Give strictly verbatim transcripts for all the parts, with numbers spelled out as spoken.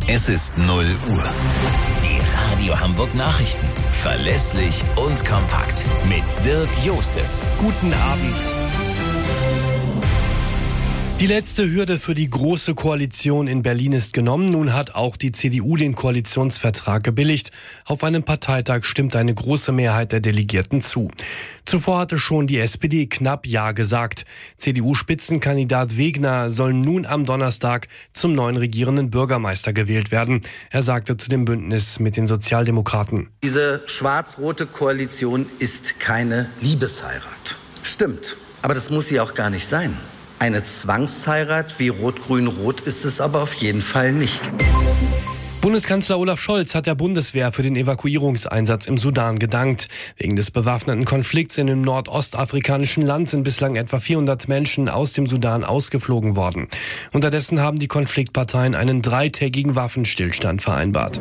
Es ist null Uhr. Die Radio Hamburg Nachrichten. Verlässlich und kompakt. Mit Dirk Jostes. Guten Abend. Die letzte Hürde für die Große Koalition in Berlin ist genommen. Nun hat auch die C D U den Koalitionsvertrag gebilligt. Auf einem Parteitag stimmt eine große Mehrheit der Delegierten zu. Zuvor hatte schon die S P D knapp Ja gesagt. C D U-Spitzenkandidat Wegner soll nun am Donnerstag zum neuen regierenden Bürgermeister gewählt werden. Er sagte zu dem Bündnis mit den Sozialdemokraten: Diese schwarz-rote Koalition ist keine Liebesheirat. Stimmt, aber das muss sie auch gar nicht sein. Eine Zwangsheirat wie Rot-Grün-Rot ist es aber auf jeden Fall nicht. Bundeskanzler Olaf Scholz hat der Bundeswehr für den Evakuierungseinsatz im Sudan gedankt. Wegen des bewaffneten Konflikts in dem nordostafrikanischen Land sind bislang etwa vierhundert Menschen aus dem Sudan ausgeflogen worden. Unterdessen haben die Konfliktparteien einen dreitägigen Waffenstillstand vereinbart.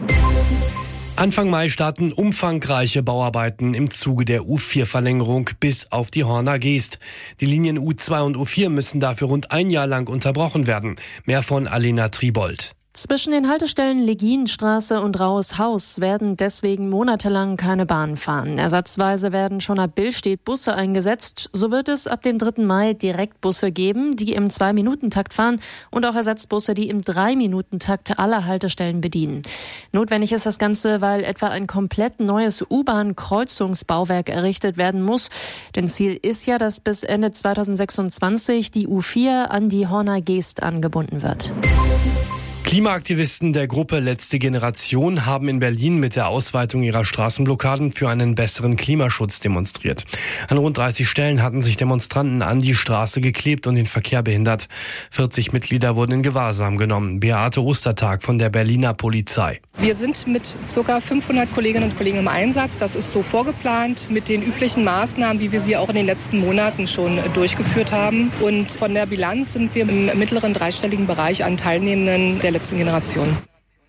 Anfang Mai starten umfangreiche Bauarbeiten im Zuge der U vier Verlängerung bis auf die Horner Geest. Die Linien U zwei und U vier müssen dafür rund ein Jahr lang unterbrochen werden. Mehr von Alena Tribold. Zwischen den Haltestellen Legienstraße und Raues Haus werden deswegen monatelang keine Bahnen fahren. Ersatzweise werden schon ab Billstedt Busse eingesetzt. So wird es ab dem dritten Mai Direktbusse geben, die im zwei-Minuten-Takt fahren, und auch Ersatzbusse, die im drei-Minuten-Takt alle Haltestellen bedienen. Notwendig ist das Ganze, weil etwa ein komplett neues U-Bahn-Kreuzungsbauwerk errichtet werden muss. Denn Ziel ist ja, dass bis Ende zweitausendsechsundzwanzig die U vier an die Horner Geest angebunden wird. Klimaaktivisten der Gruppe Letzte Generation haben in Berlin mit der Ausweitung ihrer Straßenblockaden für einen besseren Klimaschutz demonstriert. An rund dreißig Stellen hatten sich Demonstranten an die Straße geklebt und den Verkehr behindert. vierzig Mitglieder wurden in Gewahrsam genommen. Beate Ostertag von der Berliner Polizei. Wir sind mit ca. fünfhundert Kolleginnen und Kollegen im Einsatz. Das ist so vorgeplant mit den üblichen Maßnahmen, wie wir sie auch in den letzten Monaten schon durchgeführt haben. Und von der Bilanz sind wir im mittleren dreistelligen Bereich an Teilnehmenden der letzten Generation.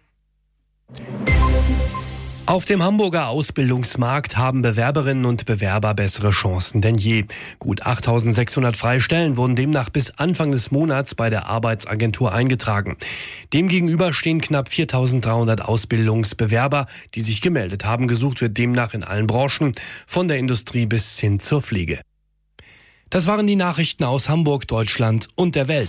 Auf dem Hamburger Ausbildungsmarkt haben Bewerberinnen und Bewerber bessere Chancen denn je. Gut achttausendsechshundert freie Stellen wurden demnach bis Anfang des Monats bei der Arbeitsagentur eingetragen. Demgegenüber stehen knapp viertausenddreihundert Ausbildungsbewerber, die sich gemeldet haben. Gesucht wird demnach in allen Branchen, von der Industrie bis hin zur Pflege. Das waren die Nachrichten aus Hamburg, Deutschland und der Welt.